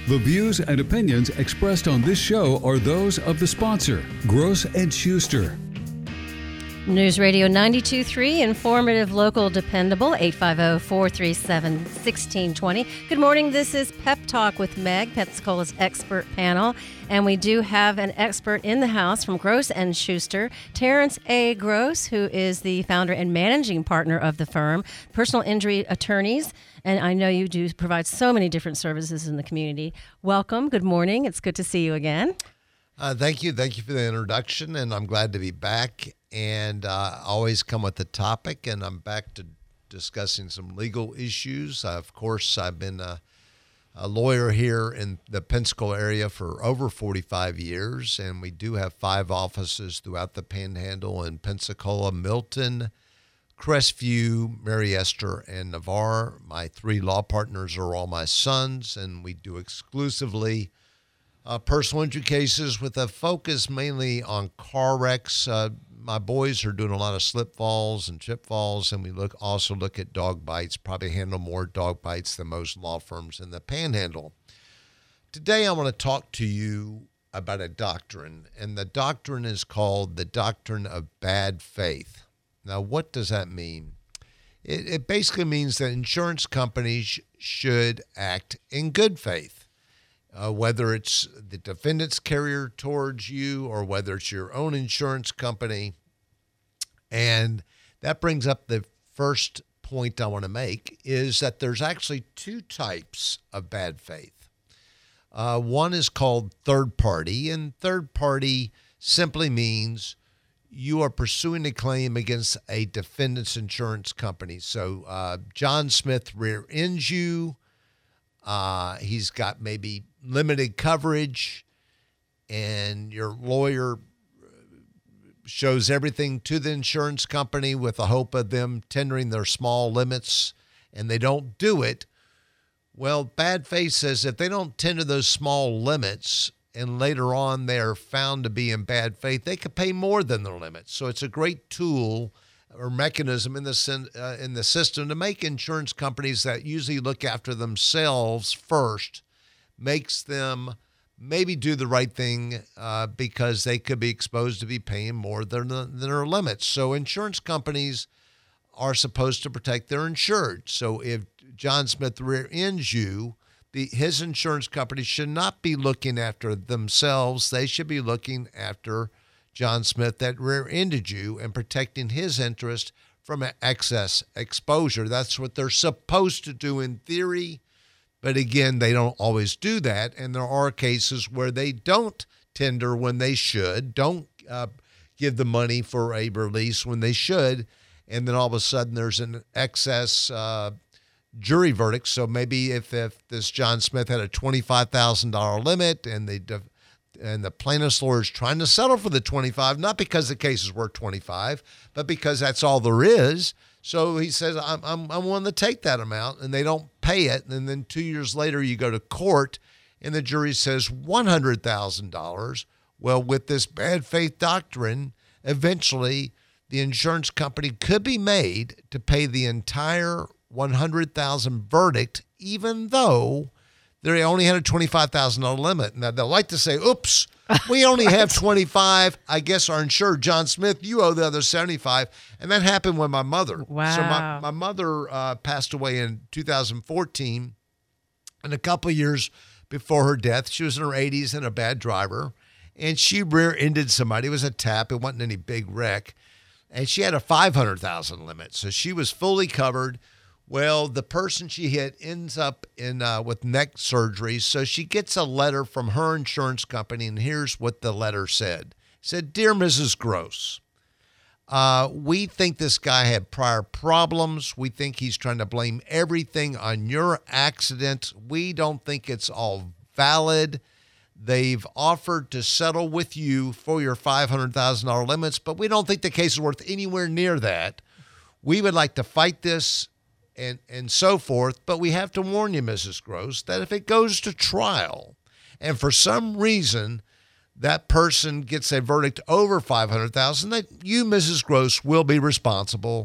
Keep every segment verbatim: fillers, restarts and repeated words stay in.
The views and opinions expressed on this show are those of the sponsor, Gross and Schuster. News Radio ninety-two point three, informative, local, dependable, eight five zero, four three seven, one six two zero. Good morning, this is Pep Talk with Meg, Pensacola's expert panel, and we do have an expert in the house from Gross and Schuster, Terrence A. Gross, who is the founder and managing partner of the firm, personal injury attorneys, and I know you do provide so many different services in the community. Welcome, good morning, it's good to see you again. Uh, thank you. Thank you for the introduction, and I'm glad to be back. And uh, always come with the topic, and I'm back to discussing some legal issues. Uh, of course, I've been a, a lawyer here in the Pensacola area for over forty-five years, and we do have five offices throughout the Panhandle in Pensacola, Milton, Crestview, Mary Esther, and Navarre. My three law partners are all my sons, and we do exclusively Uh, personal injury cases with a focus mainly on car wrecks. Uh, my boys are doing a lot of slip falls and trip falls, and we look also look at dog bites, probably handle more dog bites than most law firms in the Panhandle. Today I want to talk to you about a doctrine, and the doctrine is called the doctrine of bad faith. Now, what does that mean? It, it basically means that insurance companies should act in good faith. Uh, whether it's the defendant's carrier towards you or whether it's your own insurance company. And that brings up the first point I want to make is that there's actually two types of bad faith. Uh, one is called third party, and third party simply means you are pursuing a claim against a defendant's insurance company. So uh, John Smith rear ends you. Uh, he's got maybe limited coverage, and your lawyer shows everything to the insurance company with the hope of them tendering their small limits, and they don't do it. Well, bad faith says if they don't tender those small limits and later on they are found to be in bad faith, they could pay more than their limits. So it's a great tool or mechanism in the uh, in the system to make insurance companies that usually look after themselves first, makes them maybe do the right thing uh, because they could be exposed to be paying more than, the, than their limits. So insurance companies are supposed to protect their insured. So if John Smith rear ends you, the, his insurance company should not be looking after themselves. They should be looking after John Smith that rear-ended you and protecting his interest from excess exposure. That's what they're supposed to do in theory. But again, they don't always do that. And there are cases where they don't tender when they should, don't uh, give the money for a release when they should. And then all of a sudden there's an excess uh, jury verdict. So maybe if, if this John Smith had a twenty-five thousand dollars limit and they de- and the plaintiff's lawyer is trying to settle for the twenty-five, not because the case is worth twenty-five, but because that's all there is. So he says, I'm, I'm, I'm willing to take that amount, and they don't pay it. And then two years later, you go to court, and the jury says one hundred thousand dollars. Well, with this bad faith doctrine, eventually the insurance company could be made to pay the entire one hundred thousand dollars verdict, even though they only had a twenty-five thousand dollars limit. Now, they'll like to say, oops, we only have twenty-five. I guess our insured, John Smith, you owe the other seventy-five. And that happened with my mother. Wow. So my, my mother uh, passed away in two thousand fourteen. And a couple of years before her death, she was in her eighties and a bad driver. And she rear-ended somebody. It was a tap. It wasn't any big wreck. And she had a five hundred thousand dollars limit. So she was fully covered. Well, the person she hit ends up in uh, with neck surgery, so she gets a letter from her insurance company, and here's what the letter said. It said, "Dear Missus Gross, uh, we think this guy had prior problems. We think he's trying to blame everything on your accident. We don't think it's all valid. They've offered to settle with you for your five hundred thousand dollars limits, but we don't think the case is worth anywhere near that. We would like to fight this and and so forth, but we have to warn you, Missus Gross, that if it goes to trial and for some reason that person gets a verdict over five hundred thousand dollars, that you, Missus Gross, will be responsible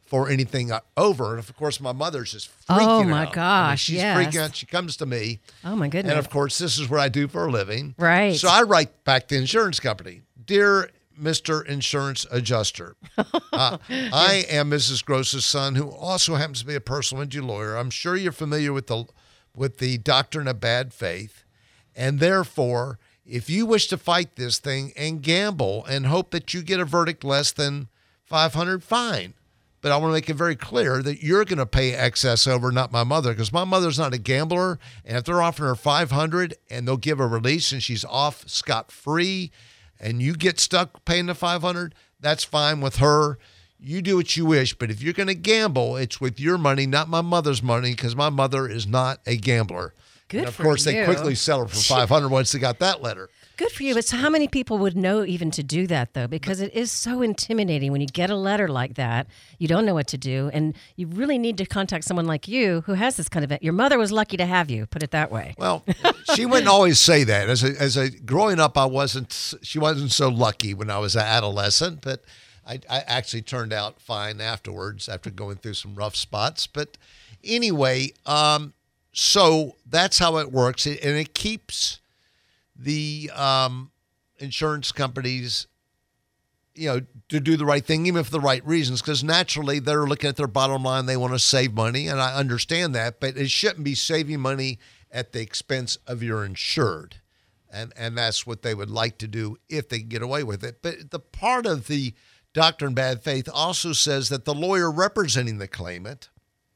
for anything over. And of course, my mother's just freaking Oh, out. my I mean, gosh, she's yes. freaking out. She comes to me. Oh, my goodness. And of course, this is what I do for a living. Right. So I write back to the insurance company. Dear Mister Insurance Adjuster, uh, I am Missus Gross's son, who also happens to be a personal injury lawyer. I'm sure you're familiar with the with the doctrine of bad faith. And therefore, if you wish to fight this thing and gamble and hope that you get a verdict less than five hundred, fine. But I want to make it very clear that you're going to pay excess over, not my mother, because my mother's not a gambler. And if they're offering her five hundred and they'll give a release and she's off scot-free and you get stuck paying the five hundred, that's fine with her. You do what you wish. But if you're going to gamble, it's with your money, not my mother's money, because my mother is not a gambler. Good and of for course, you. they quickly settled for five hundred once they got that letter. Good for you. But so how many people would know even to do that, though? Because it is so intimidating when you get a letter like that. You don't know what to do. And you really need to contact someone like you who has this kind of – your mother was lucky to have you, put it that way. Well, she wouldn't always say that. As a, as a growing up, I wasn't – she wasn't so lucky when I was an adolescent. But I, I actually turned out fine afterwards after going through some rough spots. But anyway, um, so that's how it works. And it keeps – the um, insurance companies, you know, to do the right thing, even for the right reasons, because naturally they're looking at their bottom line. They want to save money, and I understand that, but it shouldn't be saving money at the expense of your insured. And and that's what they would like to do if they can get away with it. But the part of the doctrine of bad faith also says that the lawyer representing the claimant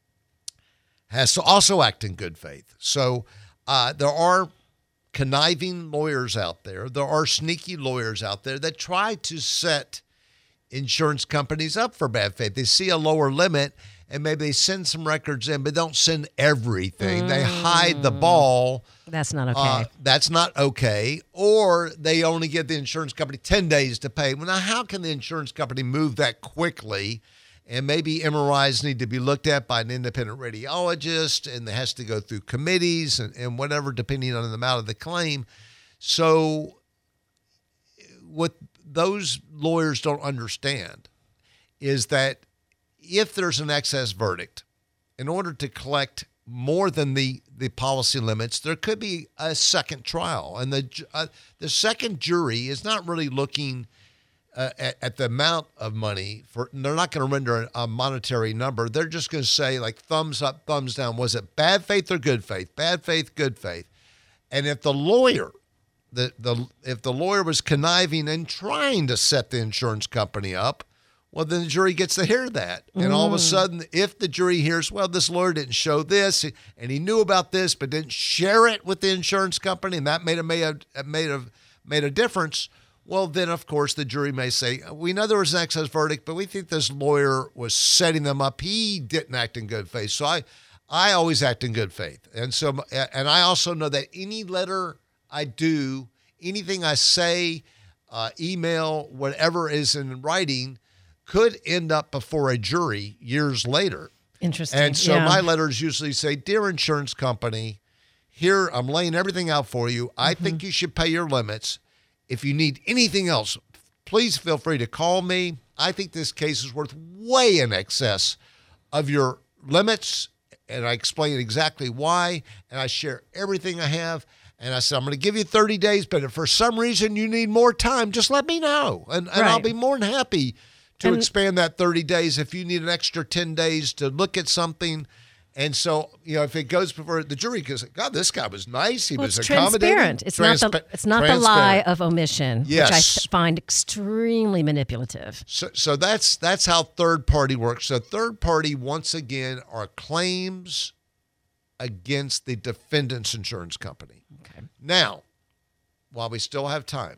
has to also act in good faith. So uh, there are conniving lawyers out there. There are sneaky lawyers out there that try to set insurance companies up for bad faith. They see a lower limit and maybe they send some records in, but don't send everything. Mm. They hide the ball. That's not okay. Uh, that's not okay. Or they only give the insurance company ten days to pay. Well, now, how can the insurance company move that quickly? And maybe M R Is need to be looked at by an independent radiologist, and it has to go through committees and, and whatever, depending on the amount of the claim. So what those lawyers don't understand is that if there's an excess verdict, in order to collect more than the, the policy limits, there could be a second trial. And the, uh, the second jury is not really looking Uh, at, at the amount of money. For they're not going to render a, a monetary number. They're just going to say, like, thumbs up, thumbs down. Was it bad faith or good faith? Bad faith, good faith. And if the lawyer, the the if the lawyer was conniving and trying to set the insurance company up, well, then the jury gets to hear that. And all of a sudden, if the jury hears, well, this lawyer didn't show this, and he knew about this, but didn't share it with the insurance company, and that made a made a made a made a difference. Well, then, of course, the jury may say, we know there was an excess verdict, but we think this lawyer was setting them up. He didn't act in good faith. So I, I always act in good faith. And so, and I also know that any letter I do, anything I say, uh, email, whatever is in writing, could end up before a jury years later. Interesting. And so yeah. my letters usually say, dear insurance company, here, I'm laying everything out for you. I mm-hmm. think you should pay your limits. If you need anything else, please feel free to call me. I think this case is worth way in excess of your limits, and I explain exactly why, and I share everything I have. And I said, I'm going to give you thirty days, but if for some reason you need more time, just let me know, and, and right. I'll be more than happy to and, expand that thirty days if you need an extra ten days to look at something. And so, you know, if it goes before the jury, because God, this guy was nice. He well, was it's accommodating. Transparent. It's Transpa- not the it's not the lie of omission, yes. which I th- find extremely manipulative. So, so that's that's how third party works. So third party, once again, are claims against the defendant's insurance company. Okay. Now, while we still have time,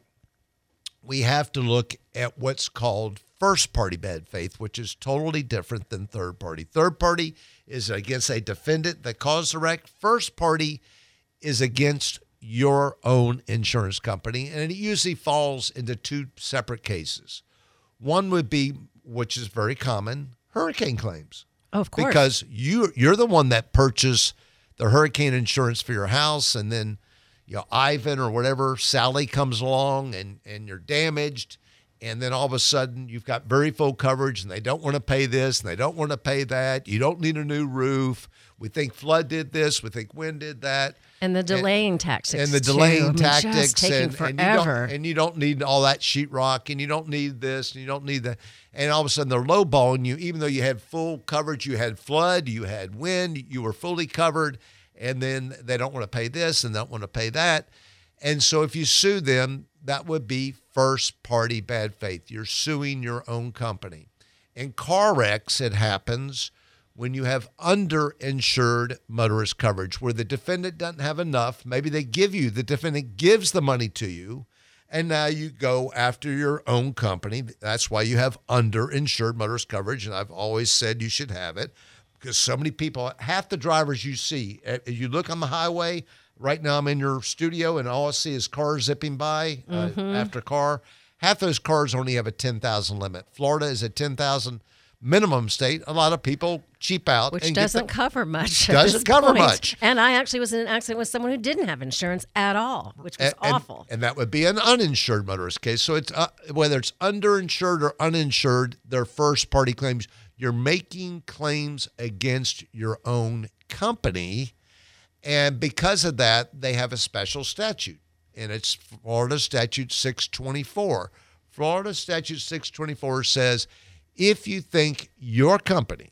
we have to look at what's called first party bad faith, which is totally different than third party. Third party is against a defendant that caused the wreck. First party is against your own insurance company, and it usually falls into two separate cases. One would be, which is very common, hurricane claims. Oh, of course. Because you, you're the one that purchased the hurricane insurance for your house, and then, you know, Ivan or whatever, Sally comes along, and, and you're damaged, and then all of a sudden you've got very full coverage, and they don't want to pay this, and they don't want to pay that. You don't need a new roof. We think flood did this. We think wind did that. And the delaying and, tactics. And the delaying too. I mean, tactics. just taking and, forever. And you, don't, and you don't need all that sheetrock, and you don't need this, and you don't need that. And all of a sudden they're lowballing you, even though you had full coverage. You had flood, you had wind, you were fully covered, and then they don't want to pay this and don't want to pay that. And so if you sue them, that would be first-party bad faith. You're suing your own company. In car wrecks, it happens when you have underinsured motorist coverage, where the defendant doesn't have enough. Maybe they give you, the defendant gives the money to you, and now you go after your own company. That's why you have underinsured motorist coverage, and I've always said you should have it, because so many people, half the drivers you see, you look on the highway. Right now I'm in your studio, and all I see is cars zipping by uh, mm-hmm. after car. Half those cars only have a ten thousand limit. Florida is a ten thousand minimum state. A lot of people cheap out. Which and doesn't the, cover much. Doesn't cover point. much. And I actually was in an accident with someone who didn't have insurance at all, which was and, awful. And, and that would be an uninsured motorist case. So it's uh, whether it's underinsured or uninsured, they're first-party claims. You're making claims against your own company. And because of that, they have a special statute, and it's Florida Statute six twenty-four. Florida Statute six twenty-four says if you think your company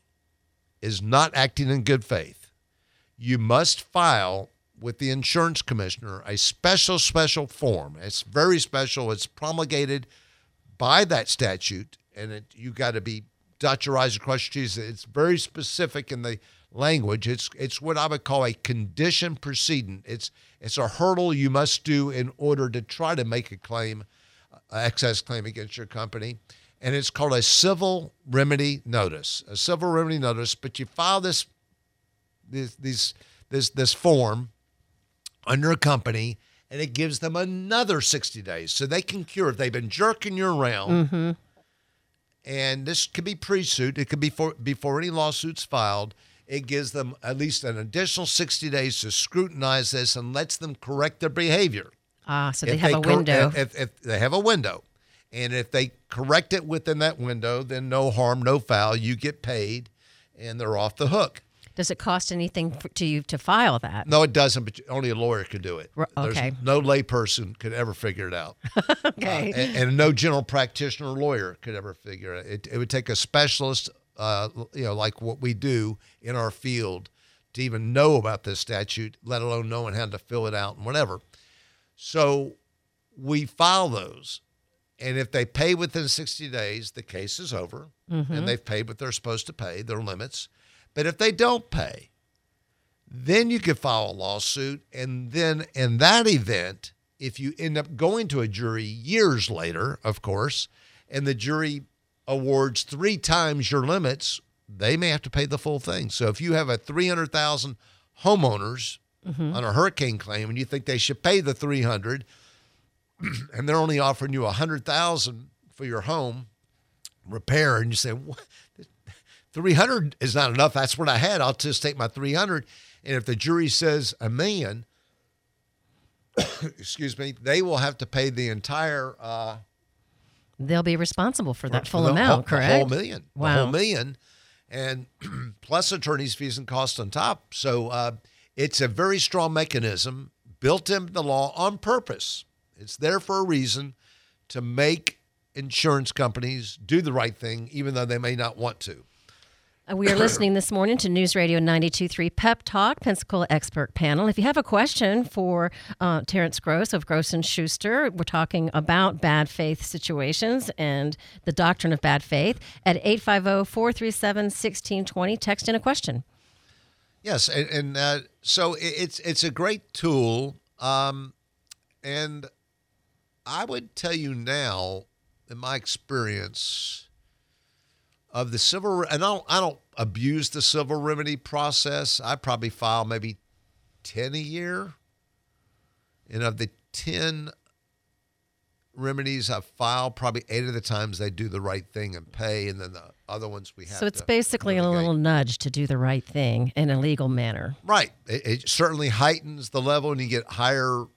is not acting in good faith, you must file with the insurance commissioner a special, special form. It's very special. It's promulgated by that statute, and it, you got to be dot your I's and cross your T's. It's very specific in the language. It's it's what I would call a condition precedent. It's it's a hurdle you must do in order to try to make a claim, uh, excess claim against your company, and it's called a civil remedy notice. A civil remedy notice, but you file this this this this this form under a company, and it gives them another sixty days, so they can cure if they've been jerking you around. Mm-hmm. And this could be pre-suit. It could be for, before any lawsuits filed. It gives them at least an additional sixty days to scrutinize this and lets them correct their behavior. Ah, so they if have they a cor- window. If, if, if they have a window. And if they correct it within that window, then no harm, no foul. You get paid, and they're off the hook. Does it cost anything for, to you to file that? No, it doesn't, but only a lawyer could do it. R- okay. There's no layperson could ever figure it out. Okay. Uh, and, and no general practitioner or lawyer could ever figure it out. It, it would take a specialist, uh, you know, like what we do in our field to even know about this statute, let alone knowing how to fill it out and whatever. So we file those. And if they pay within sixty days, the case is over, mm-hmm. and they've paid what they're supposed to pay, their limits. But if they don't pay, then you could file a lawsuit. And then in that event, if you end up going to a jury years later, of course, and the jury awards three times your limits, they may have to pay the full thing. So if you have a three hundred thousand homeowners mm-hmm. on a hurricane claim and you think they should pay the three hundred, and they're only offering you one hundred thousand for your home repair, and you say, what? three hundred is not enough. That's what I had. I'll just take my three hundred. And if the jury says a million, excuse me, they will have to pay the entire. Uh, They'll be responsible for that full the amount, whole, correct? The whole million. Wow. The whole million. And plus attorney's fees and costs on top. So uh, it's a very strong mechanism built into the law on purpose. It's there for a reason to make insurance companies do the right thing, even though they may not want to. We are listening this morning to News Radio ninety-two point three Pep Talk, Pensacola Expert Panel. If you have a question for uh, Terrence Gross of Gross and Schuster, we're talking about bad faith situations and the doctrine of bad faith at eight five zero, four three seven, one six two zero. Text in a question. Yes, and, and uh, so it's it's a great tool, um, and I would tell you now, in my experience, of the civil, and I don't, I don't abuse the civil remedy process. I probably file maybe ten a year. And of the ten remedies I file, probably eight of the times they do the right thing and pay, and then the other ones we have to. So it's basically litigate. a little nudge to do the right thing in a legal manner. Right. It, it certainly heightens the level, and you get higher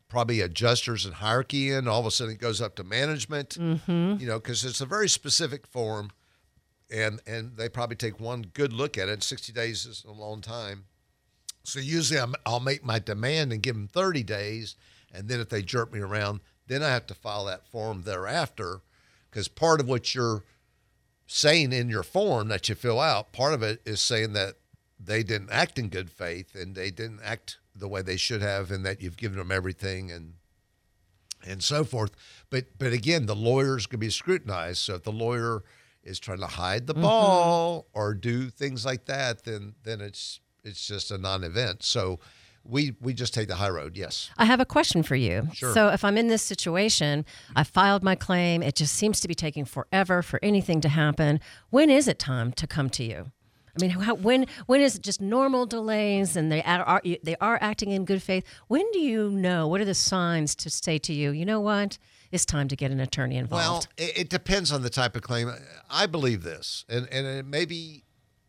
probably adjusters and hierarchy in. All of a sudden it goes up to management, mm-hmm. you know, because it's a very specific form, and and they probably take one good look at it. sixty days is a long time. So usually I'm, I'll make my demand and give them thirty days, and then if they jerk me around, then I have to file that form thereafter, because part of what you're saying in your form that you fill out, part of it is saying that they didn't act in good faith and they didn't act the way they should have, and that you've given them everything and and so forth. But but again, the lawyer's going to be scrutinized. So if the lawyer is trying to hide the mm-hmm. ball or do things like that, then then it's it's just a non-event. So we we just take the high road. Yes. I have a question for you. Sure. So if I'm in this situation, I filed my claim, it just seems to be taking forever for anything to happen. When is it time to come to you? I mean, how, when when is it just normal delays and they are they are acting in good faith? When do you know? What are the signs to say to you, you know what, it's time to get an attorney involved? Well, it, it depends on the type of claim. I believe this, and and it maybe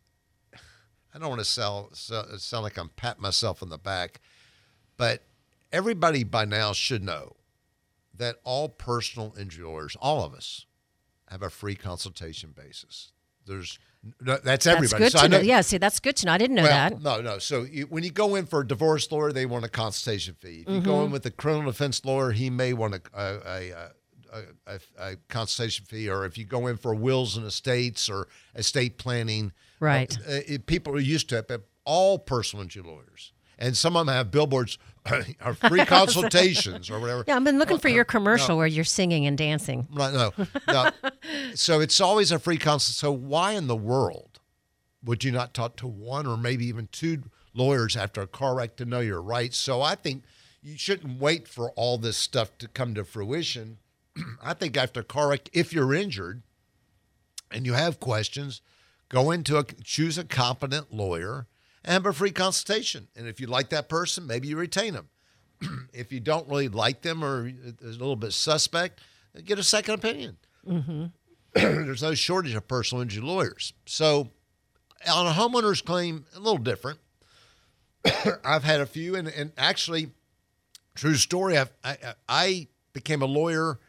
I don't want to sell, sell sound like I'm patting myself on the back, but everybody by now should know that all personal injury lawyers, all of us, have a free consultation basis. There's no, that's everybody. That's good so to I know. Yeah, see, that's good to know. I didn't know well, that. No, no. So you, when you go in for a divorce lawyer, they want a consultation fee. If you mm-hmm. go in with a criminal defense lawyer, he may want a a, a, a, a, a consultation fee. Or if you go in for wills and estates or estate planning, right? Uh, it, people are used to it, but all personal injury lawyers, and some of them have billboards, or free consultations or whatever. Yeah, I've been looking well, for your uh, commercial no. where you're singing and dancing. Right, no, no. So it's always a free consult. So why in the world would you not talk to one or maybe even two lawyers after a car wreck to know your rights? So I think you shouldn't wait for all this stuff to come to fruition. I think after a car wreck, if you're injured and you have questions, go into a, choose a competent lawyer and have a free consultation. And if you like that person, maybe you retain them. If you don't really like them or there's a little bit suspect, get a second opinion. Mm-hmm. There's no shortage of personal injury lawyers. So on a homeowner's claim, a little different. I've had a few, and, and actually, true story, I've, I, I became a lawyer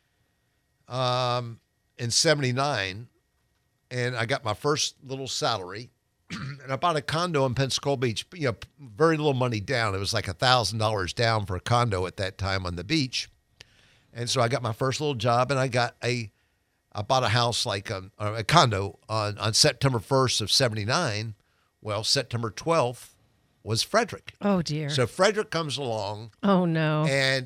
um, in seventy-nine, and I got my first little salary, and I bought a condo in Pensacola Beach, you know, very little money down. It was like one thousand dollars down for a condo at that time on the beach. And so I got my first little job, and I got a, I bought a house like a, a condo on, on September first of seventy-nine. Well, September twelfth was Frederick. Oh, dear. So Frederick comes along. Oh, no. And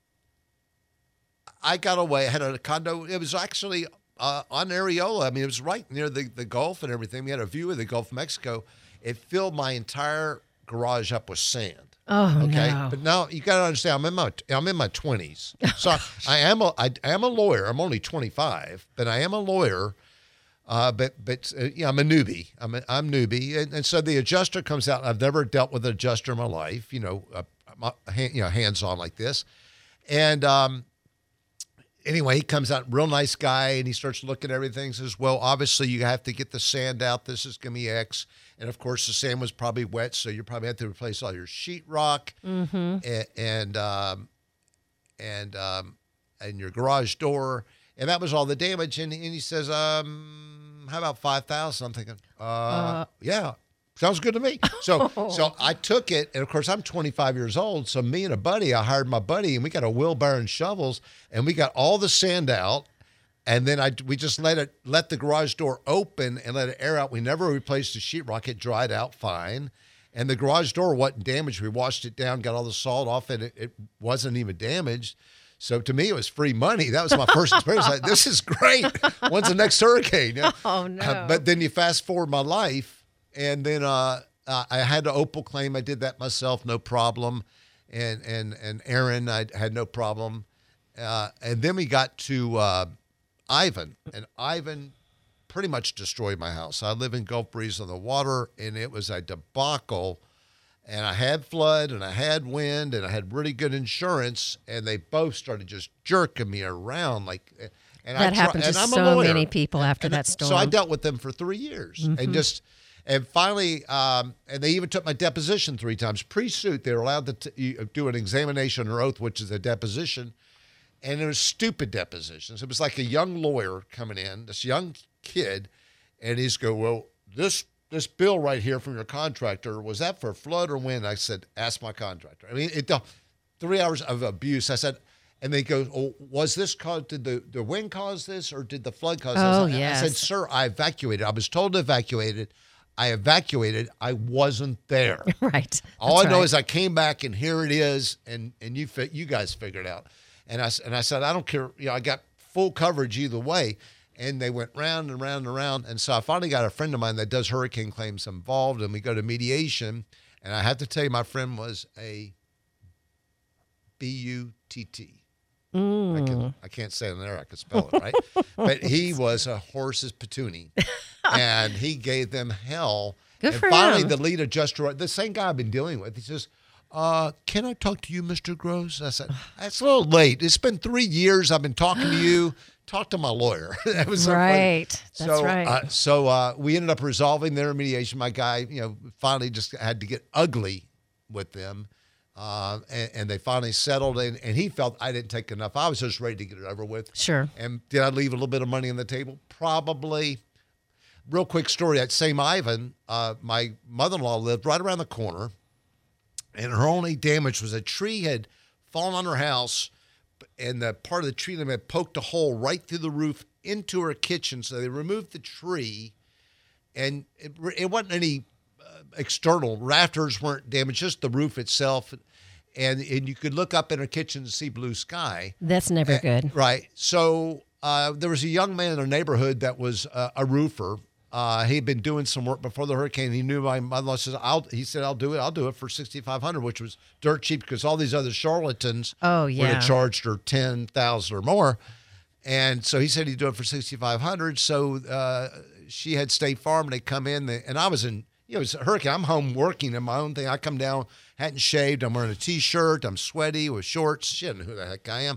I got away. I had a condo. It was actually uh, on Areola. I mean, it was right near the, the Gulf and everything. We had a view of the Gulf of Mexico. It filled my entire garage up with sand. Oh, okay. no. But now you got to understand, I'm in my I'm in my twenties, so I, I am a I am a lawyer. I'm only twenty-five, but I am a lawyer. Uh, but but uh, yeah, I'm a newbie. I'm a, I'm newbie, and, and so the adjuster comes out. I've never dealt with an adjuster in my life. You know, uh, my, you know, hands on like this, and um, anyway, he comes out, real nice guy, and he starts looking at everything. Says, well, obviously you have to get the sand out. This is going to be X. And, of course, the sand was probably wet, so you probably have to replace all your sheetrock mm-hmm. and and um, and, um, and your garage door. And that was all the damage. And, and he says, um, how about five thousand dollars? I'm thinking, uh, uh, yeah, sounds good to me. So so I took it, and, of course, I'm twenty-five years old. So me and a buddy, I hired my buddy, and we got a wheelbarrow and shovels, and we got all the sand out. And then I we just let it let the garage door open and let it air out. We never replaced the sheetrock; it dried out fine, and the garage door wasn't damaged. We washed it down, got all the salt off it. It, it wasn't even damaged. So to me, it was free money. That was my first experience. Like, this is great. When's the next hurricane? You know? Oh no! Uh, but then you fast forward my life, and then uh, uh, I had an Opal claim. I did that myself, no problem. And and and Aaron, I had no problem. Uh, and then we got to. Uh, Ivan, and Ivan pretty much destroyed my house. I live in Gulf Breeze on the water, and it was a debacle. And I had flood, and I had wind, and I had really good insurance, and they both started just jerking me around like. And that I happened try, to and so many people after and, that and storm. So I dealt with them for three years, mm-hmm. and just And finally, um, and they even took my deposition three times. Pre-suit, they were allowed to t- do an examination or oath, which is a deposition. And it was stupid depositions. It was like a young lawyer coming in, this young kid, and he's go, well, this this bill right here from your contractor, was that for flood or wind? I said, ask my contractor. I mean, it, three hours of abuse. I said, and they go, oh, was this caused, did the, the wind cause this or did the flood cause Oh, this? yes. I said, sir, I evacuated. I was told to evacuate it. I evacuated. I wasn't there. Right. All That's I know right. is I came back and here it is, and and you fi- you guys figured it out. And I and I said I don't care. You know, I got full coverage either way. And they went round and round and round. And so I finally got a friend of mine that does hurricane claims involved, and we go to mediation. And I have to tell you, my friend was a B U T T. Mm. I can I can't say it in there. I could spell it right, but he was a horse's patoonie, and he gave them hell. Good and for finally, him. the lead adjuster, the same guy I've been dealing with, he says, uh, "Can I talk to you, Mister Gross?" I said, "That's a little late. It's been three years. I've been talking to you. Talk to my lawyer." That was so funny. Right. That's so, right. Uh, so uh, we ended up resolving their mediation. My guy, you know, finally just had to get ugly with them. Uh, and, and they finally settled, and, and he felt I didn't take enough. I was just ready to get it over with. Sure. And did I leave a little bit of money on the table? Probably. Real quick story. At Saint Ivan, uh, my mother-in-law lived right around the corner, and her only damage was a tree had fallen on her house, and the part of the tree limb had poked a hole right through the roof into her kitchen. So they removed the tree, and it, it wasn't any uh, external. Rafters weren't damaged, just the roof itself. And and you could look up in her kitchen and see blue sky. That's never Uh, good. Right. So uh, there was a young man in our neighborhood that was uh, a roofer. Uh, he'd been doing some work before the hurricane. He knew my mother-in-law says, I'll, he said, I'll do it. I'll do it for sixty-five hundred dollars, which was dirt cheap because all these other charlatans Oh, would yeah. have charged her ten thousand dollars or more. And so he said he'd do it for sixty-five hundred dollars. So uh, she had State Farm, and they come in, they, and I was in, you know, it's a hurricane. I'm home working in my own thing. I come down, hadn't shaved. I'm wearing a T-shirt. I'm sweaty with shorts. She doesn't know who the heck I am.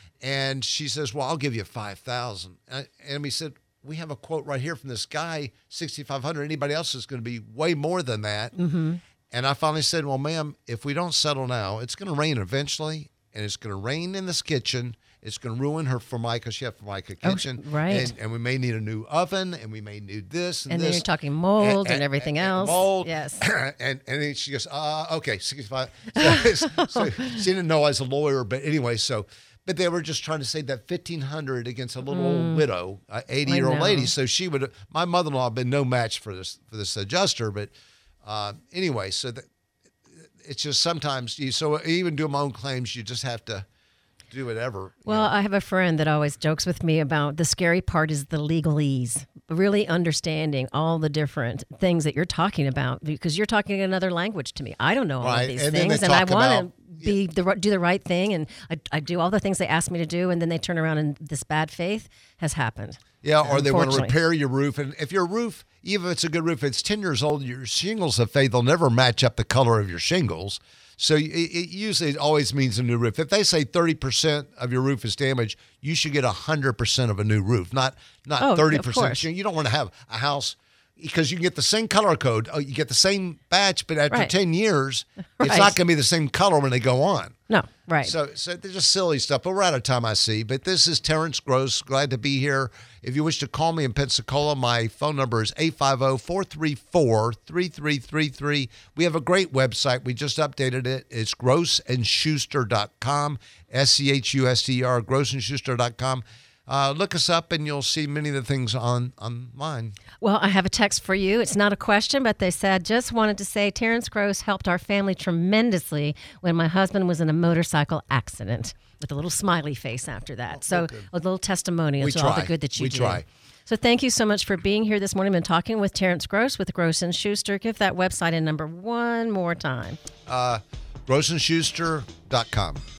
And she says, well, I'll give you five thousand dollars. And we said, we have a quote right here from this guy, sixty-five hundred dollars. Anybody else is going to be way more than that. Mm-hmm. And I finally said, well, ma'am, if we don't settle now, it's going to rain eventually, and it's going to rain in this kitchen. It's going to ruin her Formica. She had Formica Oh, kitchen. right. And, and we may need a new oven, and we may need this and, And this. then you're talking mold and, everything else. Mold. Yes. and and then she goes, uh, okay, sixty-five. So, so she didn't know I was a lawyer, but anyway, so, but they were just trying to say that fifteen hundred dollars against a little Mm. old widow, an I eighty-year-old know. lady. So she would, my mother-in-law had been no match for this, for this adjuster, but uh, anyway, so that, it's just sometimes you, so even doing my own claims, you just have to do whatever. you Well, know. I have a friend that always jokes with me about the scary part is the legalese, really understanding all the different things that you're talking about because you're talking another language to me. I don't know all Right, of these and then things, they and I talk want about- to be the ri- do the right thing, and I, I do all the things they ask me to do, and then they turn around and this bad faith has happened. Yeah, or they want to Unfortunately. repair your roof. And if your roof, even if it's a good roof, it's ten years old, your shingles have faded. They'll never match up the color of your shingles. So it, it usually always means a new roof. If they say thirty percent of your roof is damaged, you should get one hundred percent of a new roof, not not Oh, of thirty percent. course. You, you don't want to have a house because you can get the same color code. Oh, you get the same batch, but after Right. ten years, it's Right. not going to be the same color when they go on. No, right. So, so they're just silly stuff. But we're out of time, I see. But this is Terrence Gross. Glad to be here. If you wish to call me in Pensacola, my phone number is eight five zero, four three four, three three three three. We have a great website. We just updated it. It's gross and schuster dot com, S C H U S T E R, gross and schuster dot com. Uh, look us up, and you'll see many of the things on online. Well, I have a text for you. It's not a question, but they said, just wanted to say Terrence Gross helped our family tremendously when my husband was in a motorcycle accident with a little smiley face after that. So a little testimonial We to all the try. good that you We do. try. So thank you so much for being here this morning and talking with Terrence Gross with Gross and Schuster. Give that website a number one more time. Uh, gross and schuster dot com.